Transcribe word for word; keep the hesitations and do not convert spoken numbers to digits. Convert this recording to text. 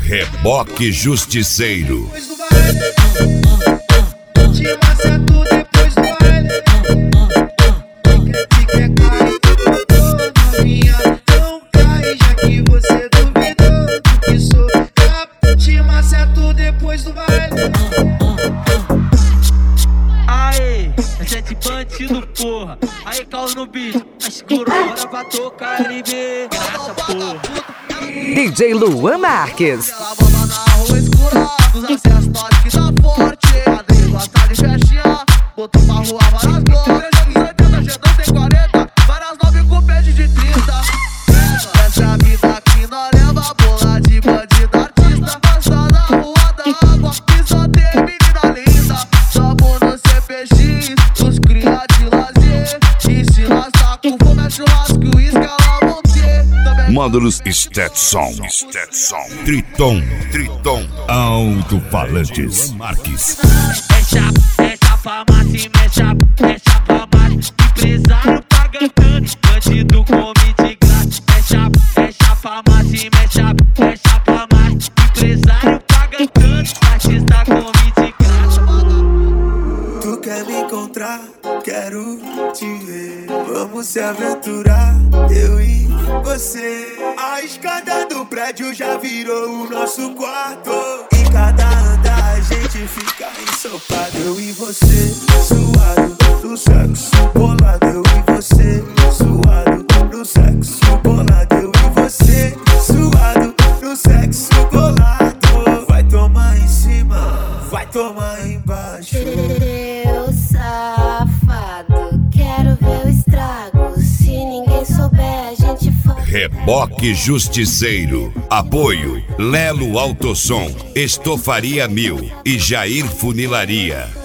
Reboque Justiceiro. Te maceto depois do baile. Que quer cair, tô novinha. Não cai, já que você duvidou do que sou. Te maceto depois do baile. Aê, é sete bandido, porra. Aí, caos no beat, tá escuro, bora pra tocar L B. Graça, porra. D J Luan Marques. Ela manda na rua escura, nos acessos nós que tá forte. Andei gosta de festinha, botou pra rua várias glórias. Jogo oitenta, G dois tem quarenta, várias nove com pede de trinta. Essa é a vida que nós leva, bola de bandido artista. Só na rua da água, e só tem menina linda. Tamo no C P X, os cria de lazer. E se nós tá com fome é churrasco e uísque, ela vão ter. Módulos Stetson, Stetson, Triton, Triton, Alto-Falantes, Marques. É chapa, é chapa massa, é chapa, é chapa massa. Empresário paga tanto, bandido come de graça. É chapa, é chapa massa, é chapa, é chapa massa. Empresário paga tanto, artista come de graça. Tu quer me encontrar? Quero te ver. Vamos se aventurar, eu e você. A escada do prédio já virou o nosso quarto. Em cada andar a gente fica ensopado. Eu e você, suado no sexo bolado. Eu e você, suado no sexo bolado. Eu e você, suado no sexo bolado. Vai tomar em cima, vai tomar embaixo. Meu safado, quero ver o estrago. Se ninguém souber, a gente faz. Reboque Justiceiro. Apoio Lelo Autosom, Estofaria Mil e Jair Funilaria.